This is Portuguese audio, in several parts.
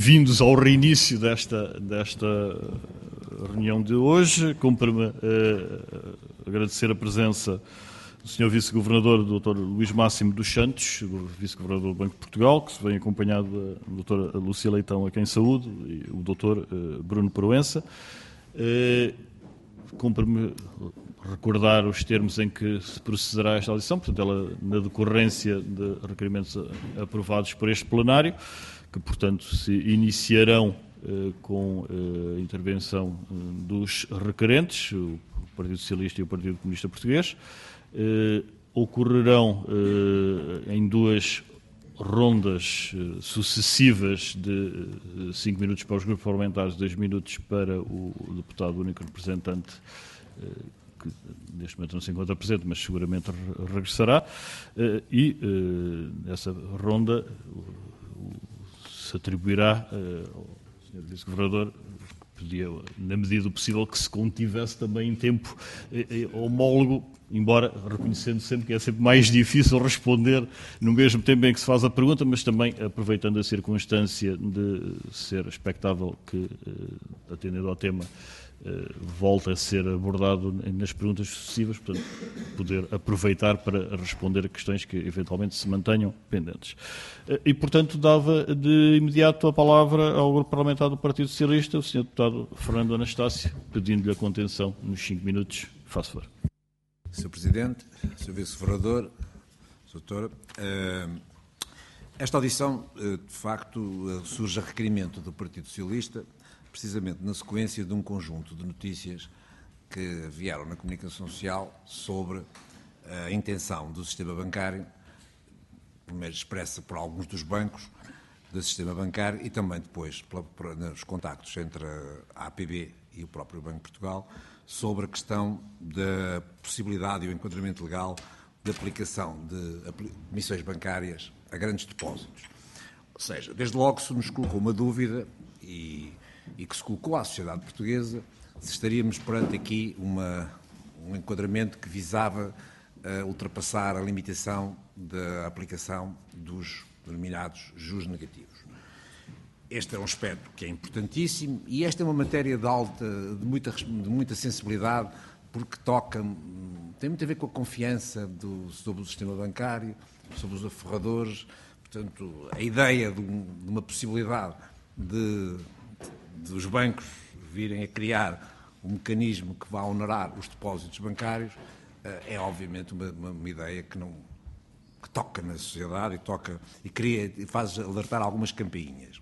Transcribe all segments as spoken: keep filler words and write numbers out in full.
bem-vindos ao reinício desta, desta reunião de hoje. Cumpre-me uh, agradecer a presença do senhor Vice-Governador, doutor Luís Máximo dos Santos, Vice-Governador do Banco de Portugal, que se vem acompanhado da doutora Lúcia Leitão, a quem saúde, e o doutor uh, Bruno Proença. Uh, Cumpre-me recordar os termos em que se procederá esta audição, portanto, ela na decorrência de requerimentos aprovados por este plenário, que, portanto, se iniciarão eh, com a eh, intervenção eh, dos requerentes, o Partido Socialista e o Partido Comunista Português, eh, ocorrerão eh, em duas rondas eh, sucessivas de eh, cinco minutos para os grupos parlamentares, dois minutos para o deputado único representante, eh, que neste momento não se encontra presente, mas seguramente re regressará, eh, e eh, essa ronda se atribuirá uh, ao senhor Vice-Governador, que podia, na medida do possível, que se contivesse também em tempo eh, homólogo, embora reconhecendo sempre que é sempre mais difícil responder no mesmo tempo em que se faz a pergunta, mas também aproveitando a circunstância de ser expectável que, uh, atendendo ao tema, Uh, volta a ser abordado nas perguntas sucessivas, portanto, poder aproveitar para responder a questões que eventualmente se mantenham pendentes. Uh, e, portanto, dava de imediato a palavra ao Grupo Parlamentar do Partido Socialista, o senhor Deputado Fernando Anastácio, pedindo-lhe a contenção nos cinco minutos. Faça favor. senhor Presidente, senhor Vice-Governador, doutora, uh, esta audição, uh, de facto, uh, surge a requerimento do Partido Socialista, precisamente na sequência de um conjunto de notícias que vieram na comunicação social sobre a intenção do sistema bancário, primeiro expressa por alguns dos bancos do sistema bancário e também depois nos contactos entre a A P B e o próprio Banco de Portugal, sobre a questão da possibilidade e o enquadramento legal de aplicação de emissões bancárias a grandes depósitos. Ou seja, desde logo se nos colocou uma dúvida e e que se colocou à sociedade portuguesa, se estaríamos perante aqui uma, um enquadramento que visava uh, ultrapassar a limitação da aplicação dos denominados juros negativos. Este é um aspecto que é importantíssimo e esta é uma matéria de alta, de muita, de muita sensibilidade, porque toca, tem muito a ver com a confiança do, sobre o sistema bancário, sobre os aforradores, portanto, a ideia de, um, de uma possibilidade de dos bancos virem a criar um mecanismo que vá honorar os depósitos bancários, é obviamente uma, uma, uma ideia que, não, que toca na sociedade e, toca, e, cria, e faz alertar algumas campainhas.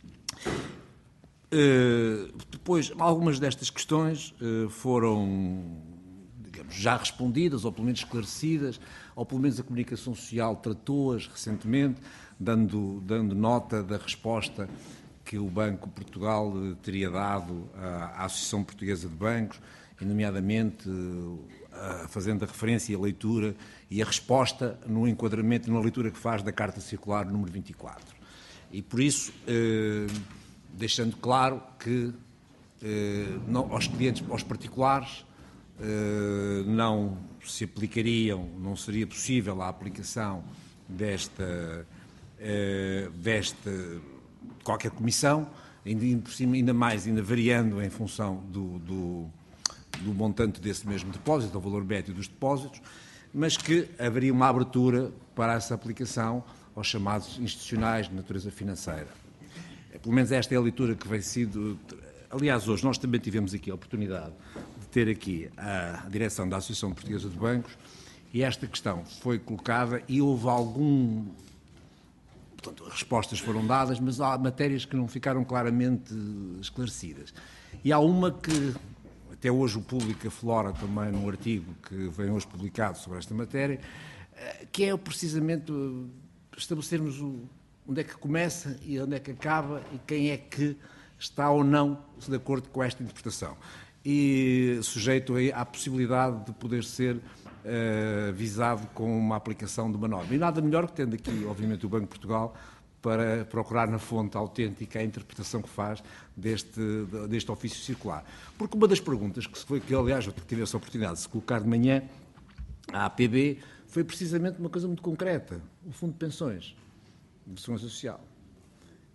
Uh, depois, algumas destas questões uh, foram, digamos, já respondidas, ou pelo menos esclarecidas, ou pelo menos a comunicação social tratou-as recentemente, dando, dando nota da resposta que o Banco de Portugal teria dado à Associação Portuguesa de Bancos, e nomeadamente fazendo a referência e a leitura e a resposta no enquadramento e na leitura que faz da Carta Circular número vinte e quatro. E por isso, eh, deixando claro que eh, não, aos clientes, aos particulares, eh, não se aplicariam, não seria possível a aplicação desta, eh, desta qualquer comissão, ainda, por cima, ainda mais, ainda variando em função do, do, do montante desse mesmo depósito, do valor médio dos depósitos, mas que haveria uma abertura para essa aplicação aos chamados institucionais de natureza financeira. Pelo menos esta é a leitura que vem sido... Aliás, hoje nós também tivemos aqui a oportunidade de ter aqui a direção da Associação Portuguesa de Bancos e esta questão foi colocada e houve algum... Portanto, as respostas foram dadas, mas há matérias que não ficaram claramente esclarecidas. E há uma que, até hoje o público aflora também num artigo que vem hoje publicado sobre esta matéria, que é precisamente estabelecermos onde é que começa e onde é que acaba e quem é que está ou não de acordo com esta interpretação. E sujeito à possibilidade de poder ser Uh, visado com uma aplicação de uma norma. E nada melhor que tendo aqui, obviamente, o Banco de Portugal para procurar na fonte autêntica a interpretação que faz deste, deste ofício circular. Porque uma das perguntas que, se foi, que aliás, eu tive essa oportunidade de se colocar de manhã à A P B, foi precisamente uma coisa muito concreta, o Fundo de Pensões, de Segurança Social.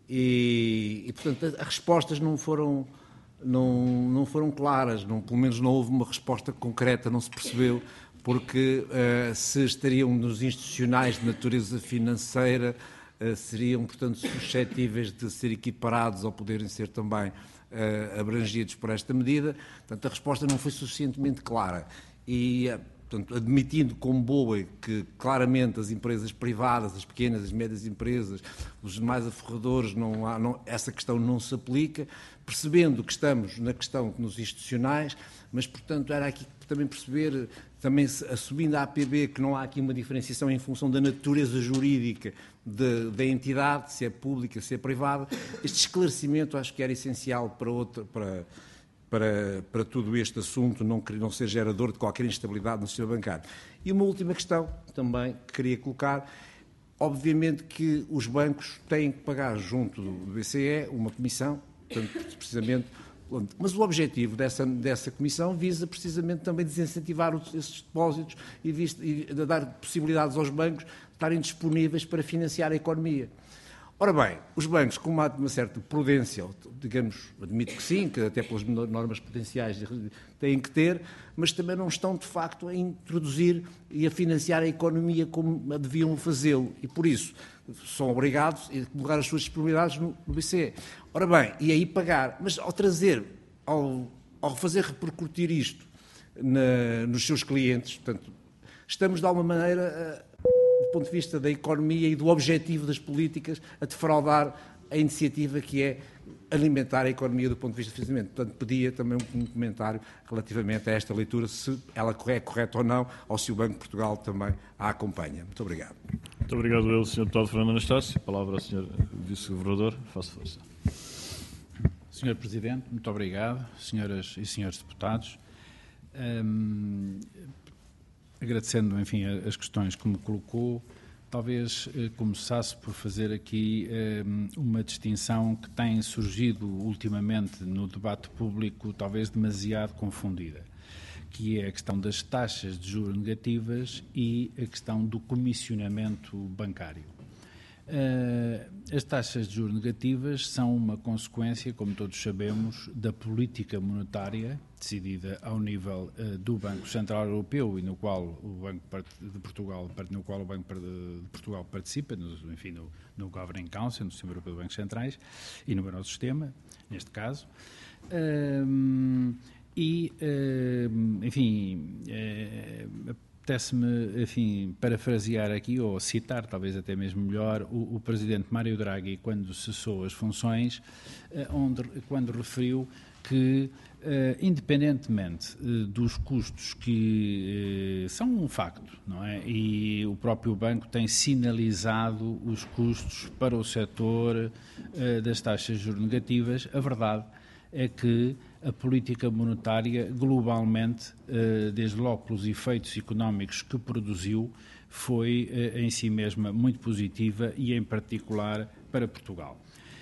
E, e portanto, as respostas não foram, não, não foram claras, não, pelo menos não houve uma resposta concreta, não se percebeu, porque uh, se estariam nos institucionais de natureza financeira, uh, seriam, portanto, suscetíveis de ser equiparados ou poderem ser também uh, abrangidos por esta medida. Portanto, a resposta não foi suficientemente clara. E, uh, portanto, admitindo como boa que claramente as empresas privadas, as pequenas, as médias empresas, os demais aforradores, não há, não, essa questão não se aplica, percebendo que estamos na questão nos institucionais, mas, portanto, era aqui também perceber, também assumindo a A P B, que não há aqui uma diferenciação em função da natureza jurídica de, da entidade, se é pública, se é privada. Este esclarecimento acho que era essencial para, outra, para, para, para todo este assunto, não, não ser gerador de qualquer instabilidade no sistema bancário. E uma última questão também que queria colocar, obviamente que os bancos têm que pagar junto do B C E uma comissão, portanto, precisamente. Mas o objetivo dessa, dessa comissão visa precisamente também desincentivar esses depósitos e, vista, e dar possibilidades aos bancos de estarem disponíveis para financiar a economia. Ora bem, os bancos, com uma, uma certa prudência, digamos, admito que sim, que até pelas normas potenciais têm que ter, mas também não estão, de facto, a introduzir e a financiar a economia como deviam fazê-lo. E, por isso, são obrigados a colocar as suas disponibilidades no, no B C E. Ora bem, e aí pagar. Mas ao trazer, ao, ao fazer repercutir isto na, nos seus clientes, portanto, estamos, de alguma maneira, do ponto de vista da economia e do objetivo das políticas, a defraudar a iniciativa que é alimentar a economia do ponto de vista de financiamento. Portanto, pedia também um comentário relativamente a esta leitura, se ela é correta ou não, ou se o Banco de Portugal também a acompanha. Muito obrigado. Muito obrigado eu, senhor Deputado Fernando Anastácio. A palavra ao senhor Vice-Governador. Faço força. senhor Presidente, muito obrigado. Senhoras e senhores deputados. Hum, agradecendo, enfim, as questões que me colocou, talvez eh, começasse por fazer aqui eh, uma distinção que tem surgido ultimamente no debate público, talvez demasiado confundida, que é a questão das taxas de juros negativas e a questão do comissionamento bancário. Uh, as taxas de juros negativas são uma consequência, como todos sabemos, da política monetária decidida ao nível uh, do Banco Central Europeu e no qual o Banco de Portugal, no qual o Banco de Portugal participa, no, enfim, no, no Governing Council, no Sistema Europeu de Bancos Centrais e no nosso sistema, neste caso. Uh, e, uh, enfim, uh, apetece-me, enfim, parafrasear aqui, ou citar, talvez até mesmo melhor, o, o Presidente Mário Draghi, quando cessou as funções, onde, quando referiu que, uh, independentemente uh, dos custos que uh, são um facto, não é? E o próprio banco tem sinalizado os custos para o setor uh, das taxas de juros negativas, a verdade é que a política monetária, globalmente, desde logo pelos efeitos económicos que produziu, foi em si mesma muito positiva e, em particular, para Portugal.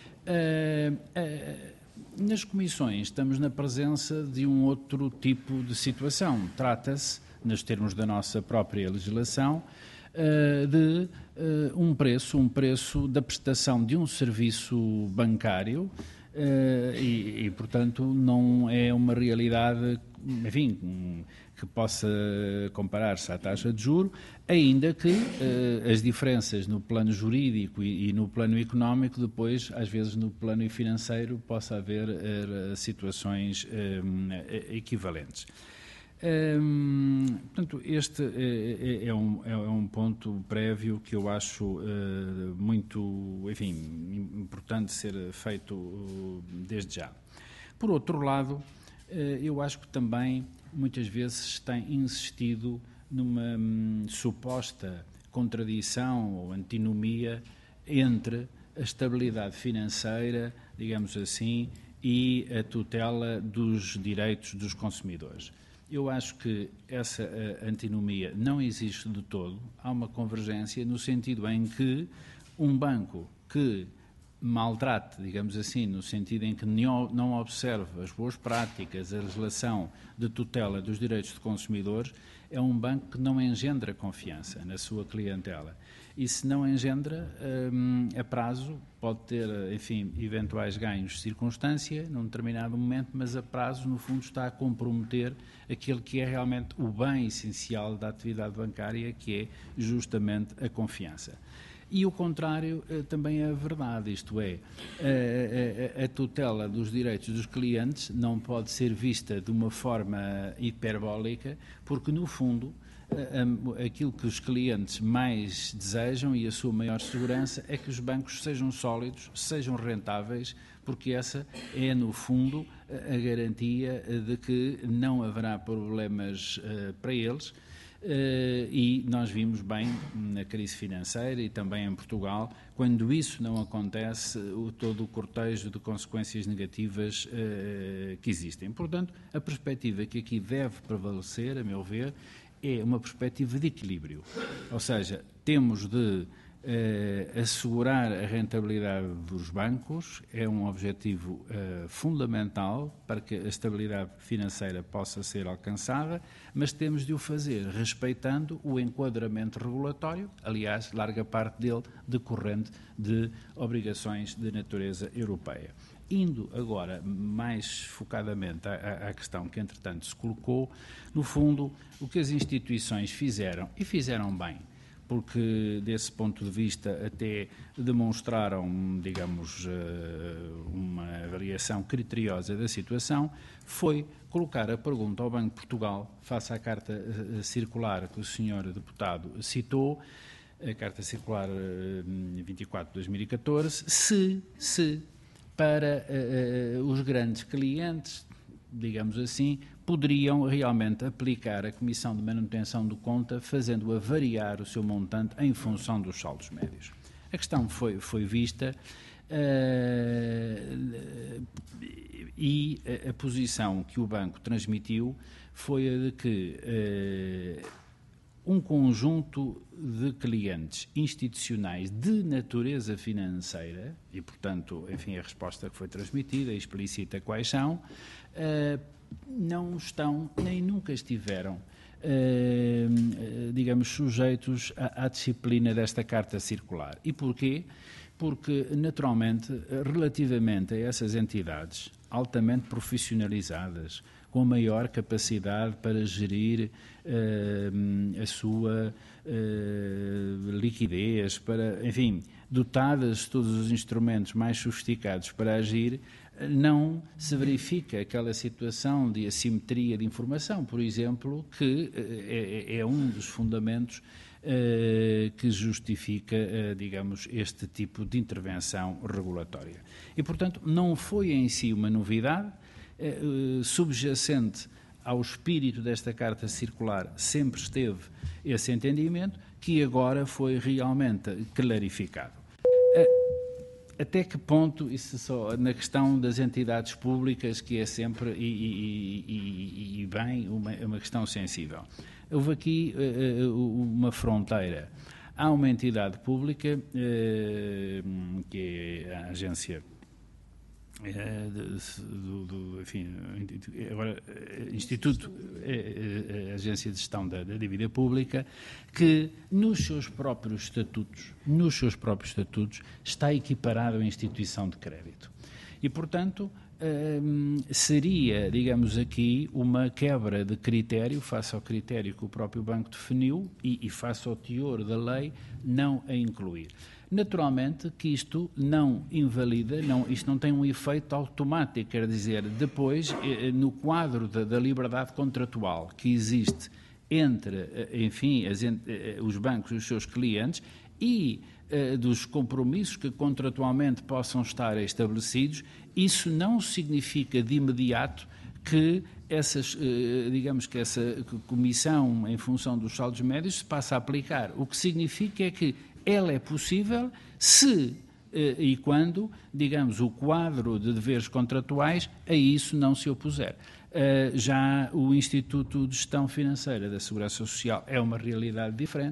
Nas comissões estamos na presença de um outro tipo de situação. Trata-se, nos termos da nossa própria legislação, de um preço, um preço da prestação de um serviço bancário. Uh, e, e, portanto, não é uma realidade, enfim, que possa comparar-se à taxa de juro, ainda que uh, as diferenças no plano jurídico e, e no plano económico, depois, às vezes, no plano financeiro, possa haver uh, situações uh, equivalentes. Hum, portanto, este é, é, um, é um ponto prévio que eu acho uh, muito, enfim, importante ser feito uh, desde já. Por outro lado, uh, eu acho que também muitas vezes tem insistido numa um, suposta contradição ou antinomia entre a estabilidade financeira, digamos assim, e a tutela dos direitos dos consumidores. Eu acho que essa uh, antinomia não existe de todo. Há uma convergência no sentido em que um banco que maltrate, digamos assim, no sentido em que não observa as boas práticas, a legislação de tutela dos direitos de consumidores, é um banco que não engendra confiança na sua clientela. E se não engendra, um, a prazo pode ter, enfim, eventuais ganhos de circunstância num determinado momento, mas a prazo, no fundo, está a comprometer aquele que é realmente o bem essencial da atividade bancária, que é justamente a confiança. E o contrário também é verdade, isto é, a, a, a tutela dos direitos dos clientes não pode ser vista de uma forma hiperbólica, porque, no fundo, aquilo que os clientes mais desejam e a sua maior segurança é que os bancos sejam sólidos, sejam rentáveis, porque essa é, no fundo, a garantia de que não haverá problemas uh, para eles. Uh, e nós vimos bem na crise financeira e também em Portugal, quando isso não acontece, o, todo o cortejo de consequências negativas uh, que existem. Portanto, a perspectiva que aqui deve prevalecer, a meu ver, é uma perspectiva de equilíbrio. Ou seja, temos de uh, assegurar a rentabilidade dos bancos, é um objetivo uh, fundamental para que a estabilidade financeira possa ser alcançada, mas temos de o fazer respeitando o enquadramento regulatório, aliás, larga parte dele decorrente de obrigações de natureza europeia. Indo agora mais focadamente à, à questão que, entretanto, se colocou, no fundo, o que as instituições fizeram, e fizeram bem, porque, desse ponto de vista, até demonstraram, digamos, uma avaliação criteriosa da situação, foi colocar a pergunta ao Banco de Portugal, face à carta circular que o senhor deputado citou, a carta circular vinte e quatro de dois mil e catorze, se, se para uh, uh, os grandes clientes, digamos assim, poderiam realmente aplicar a Comissão de Manutenção do Conta, fazendo-a variar o seu montante em função dos saldos médios. A questão foi, foi vista uh, e a, a posição que o banco transmitiu foi a de que uh, um conjunto de clientes institucionais de natureza financeira, e, portanto, enfim, a resposta que foi transmitida explicita quais são, uh, não estão, nem nunca estiveram, uh, digamos, sujeitos à, à disciplina desta carta circular. E porquê? Porque, naturalmente, relativamente a essas entidades altamente profissionalizadas, com maior capacidade para gerir uh, a sua uh, liquidez, para, enfim, dotadas de todos os instrumentos mais sofisticados para agir, não se verifica aquela situação de assimetria de informação, por exemplo, que é, é um dos fundamentos uh, que justifica, uh, digamos, este tipo de intervenção regulatória. E, portanto, não foi em si uma novidade. Uh, subjacente ao espírito desta carta circular sempre esteve esse entendimento, que agora foi realmente clarificado. Uh, até que ponto, isso só na questão das entidades públicas, que é sempre, e, e, e, e bem, uma, uma questão sensível. Houve aqui uh, uma fronteira. Há uma entidade pública, uh, que é a agência É, do, do, enfim, agora, Instituto, é, é, a Agência de Gestão da, da Dívida Pública, que nos seus próprios estatutos, nos seus próprios estatutos, está equiparado à instituição de crédito. E, portanto, hum, seria, digamos aqui, uma quebra de critério, face ao critério que o próprio Banco definiu e, e face ao teor da lei, não a incluir. Naturalmente que isto não invalida, não, isto não tem um efeito automático, quer dizer, depois, no quadro da, da liberdade contratual que existe entre, enfim, as, os bancos e os seus clientes e uh, dos compromissos que contratualmente possam estar estabelecidos, isso não significa de imediato que essas, digamos que essa comissão em função dos saldos médios se passa a aplicar. O que significa é que ela é possível se e quando, digamos, o quadro de deveres contratuais a isso não se opuser. Já o Instituto de Gestão Financeira da Segurança Social é uma realidade diferente.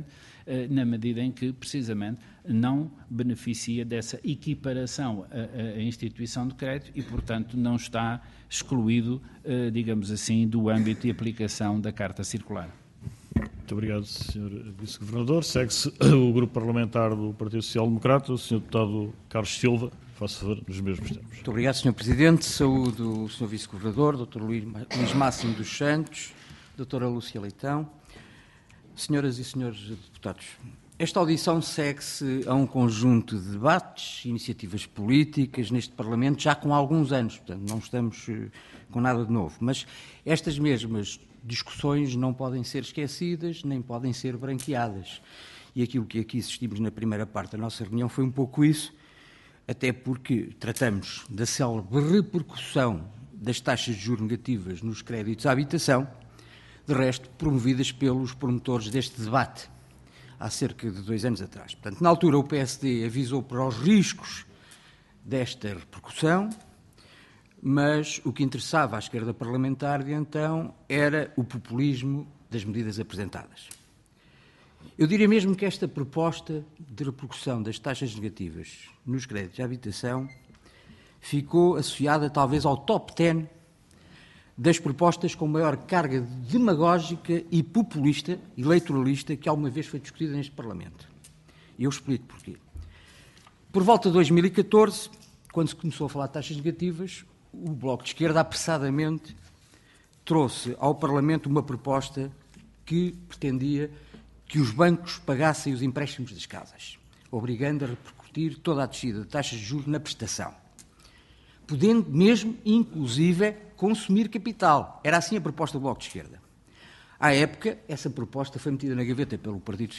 na medida em que, precisamente, não beneficia dessa equiparação à, à instituição de crédito e, portanto, não está excluído, digamos assim, do âmbito de aplicação da Carta Circular. Muito obrigado, senhor Vice-Governador. Segue-se o Grupo Parlamentar do Partido Social Democrata, o senhor Deputado Carlos Silva. Faço favor, nos mesmos termos. Muito obrigado, senhor Presidente. Saúdo o senhor Vice-Governador, doutor Luís Máximo dos Santos, doutora Lúcia Leitão, senhoras e senhores deputados. Esta audição segue-se a um conjunto de debates, iniciativas políticas neste Parlamento já com alguns anos, portanto não estamos com nada de novo, mas estas mesmas discussões não podem ser esquecidas nem podem ser branqueadas. E aquilo que aqui assistimos na primeira parte da nossa reunião foi um pouco isso, até porque tratamos da célebre repercussão das taxas de juros negativas nos créditos à habitação, de resto promovidas pelos promotores deste debate, há cerca de dois anos atrás. Portanto, na altura o P S D avisou para os riscos desta repercussão, mas o que interessava à esquerda parlamentar de então era o populismo das medidas apresentadas. Eu diria mesmo que esta proposta de repercussão das taxas negativas nos créditos de habitação ficou associada talvez ao top dez das propostas com maior carga demagógica e populista, eleitoralista, que alguma vez foi discutida neste Parlamento. E eu explico porquê. Por volta de dois mil e catorze, quando se começou a falar de taxas negativas, o Bloco de Esquerda apressadamente trouxe ao Parlamento uma proposta que pretendia que os bancos pagassem os empréstimos das casas, obrigando a repercutir toda a descida de taxas de juros na prestação, podendo mesmo, inclusive, consumir capital. Era assim a proposta do Bloco de Esquerda. À época, essa proposta foi metida na gaveta pelo Partido